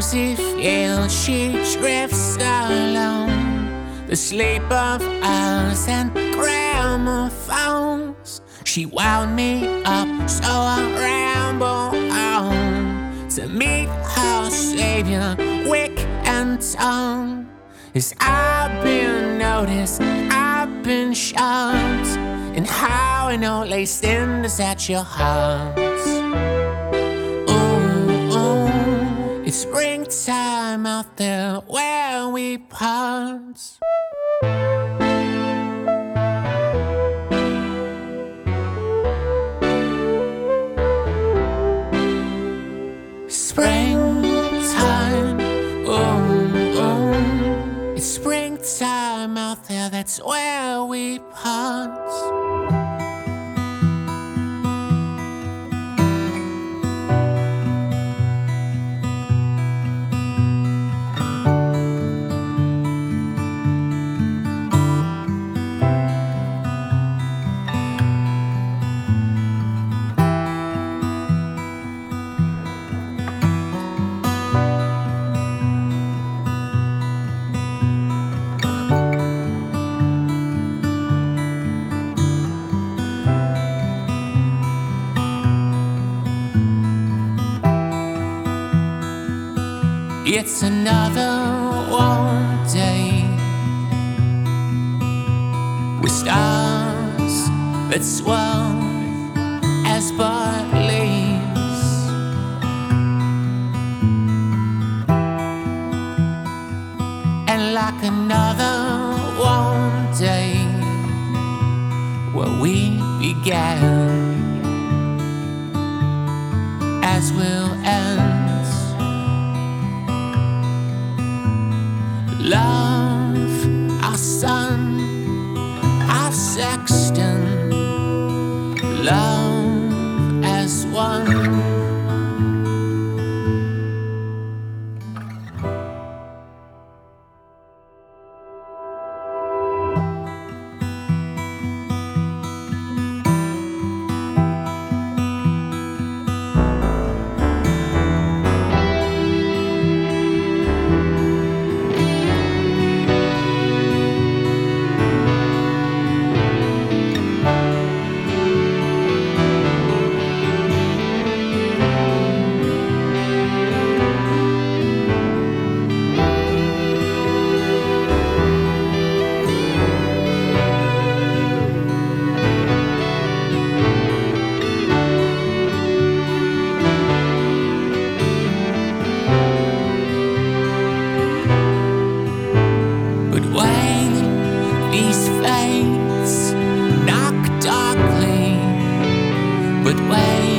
rosy field she drifts alone, the sleep of us and gramophones. She wound me up so I ramble on to meet her savior, wick and tongue. As I've been noticed, I've been shocked, and how an old lace cinders at your heart. Ooh, it's springtime out there where we part. Springtime, it's springtime out there, that's where we part. It's another warm day with stars that swell as but leaves, and like another warm day where we began, as we'll end. Love, our sun, our sexton, love as one. These fates knock darkly, but wait.